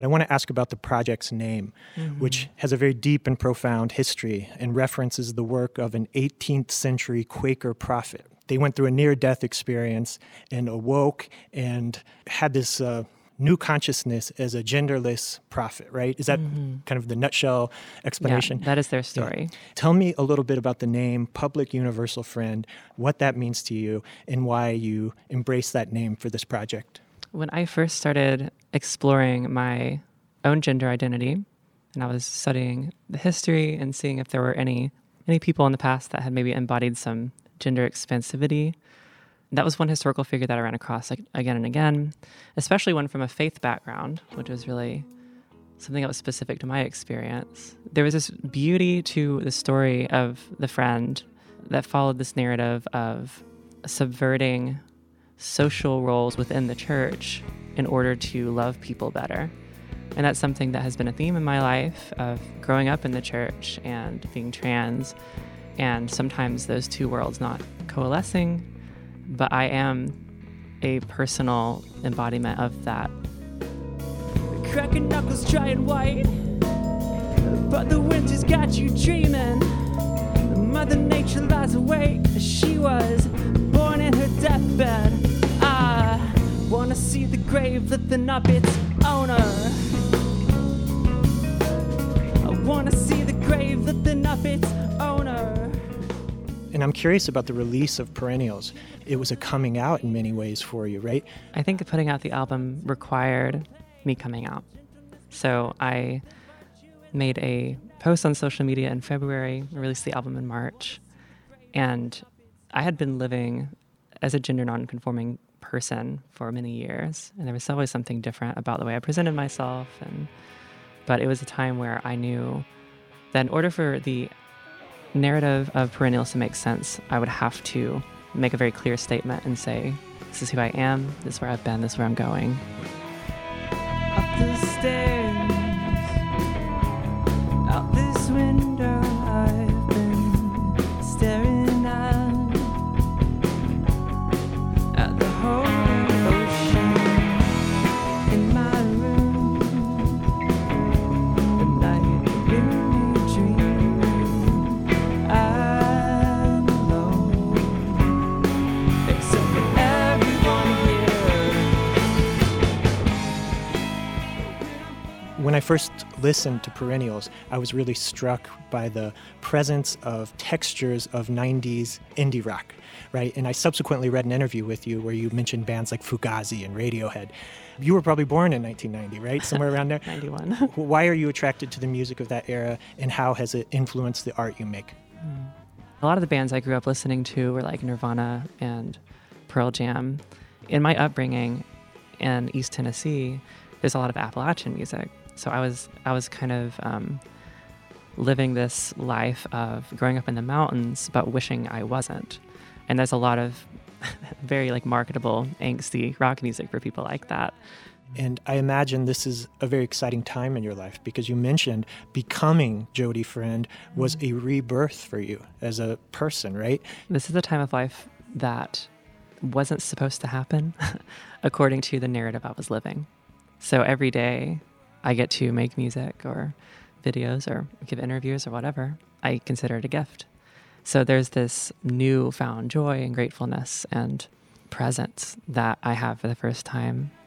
I want to ask about the project's name, which has a very deep and profound history and references the work of an 18th century Quaker prophet. They went through a near-death experience and awoke and had this new consciousness as a genderless prophet, right? Is that kind of the nutshell explanation? Yeah, that is their story. Yeah. Tell me a little bit about the name Public Universal Friend, what that means to you, and why you embrace that name for this project. When I first started exploring my own gender identity, and I was studying the history and seeing if there were any people in the past that had maybe embodied some gender expansivity, that was one historical figure that I ran across again and again, especially one from a faith background, which was really something that was specific to my experience. There was this beauty to the story of the friend that followed this narrative of subverting social roles within the church in order to love people better. And that's something that has been a theme in my life of growing up in the church and being trans, and sometimes those two worlds not coalescing, but I am a personal embodiment of that. Cracking knuckles dry and white, but the winter's got you dreaming. Mother Nature lies awake, she was born in her deathbed. I wanna see the grave that the not its owner. I wanna see the grave that the not its owner. And I'm curious about the release of Perennials. It was a coming out in many ways for you, right? I think putting out the album required me coming out. So I made a post on social media in February, released the album in March, and I had been living as a gender nonconforming person for many years, and there was always something different about the way I presented myself. But it was a time where I knew that in order for the narrative of Perennials to make sense, I would have to make a very clear statement and say, this is who I am, this is where I've been, this is where I'm going. Up the stairs, out this window, I've been staring at the whole ocean in my room. The night really dreaming. I'm alone, except for everyone here. When I first listened to Perennials, I was really struck by the presence of textures of 90s indie rock, right? And I subsequently read an interview with you where you mentioned bands like Fugazi and Radiohead. You were probably born in 1990, right? Somewhere around there? 91. Why are you attracted to the music of that era, and how has it influenced the art you make? A lot of the bands I grew up listening to were like Nirvana and Pearl Jam. In my upbringing in East Tennessee, there's a lot of Appalachian music. So I was kind of living this life of growing up in the mountains, but wishing I wasn't. And there's a lot of very like marketable, angsty rock music for people like that. And I imagine this is a very exciting time in your life, because you mentioned becoming Jody Friend was a rebirth for you as a person, right? This is a time of life that wasn't supposed to happen according to the narrative I was living. So every day I get to make music or videos or give interviews or whatever, I consider it a gift. So there's this newfound joy and gratefulness and presence that I have for the first time